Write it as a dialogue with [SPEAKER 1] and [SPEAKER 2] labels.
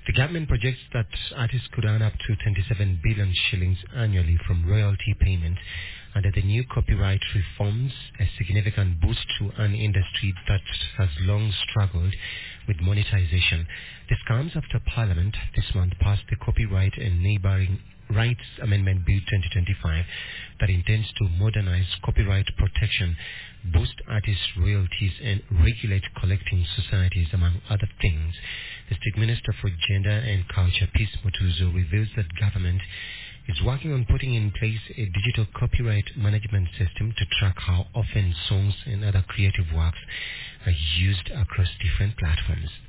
[SPEAKER 1] The government projects that artists could earn up to 27 billion shillings annually from royalty payments under the new copyright reforms, a significant boost to an industry that has long struggled with monetization. This comes after Parliament this month passed the Copyright and Neighbouring Rights Amendment Bill 2025 that intends to modernize copyright protection, boost artists' royalties, and regulate collecting societies, among other things. The State Minister for Gender and Culture, Peace Mutuzo, reveals that government is working on putting in place a digital copyright management system to track how often songs and other creative works are used across different platforms.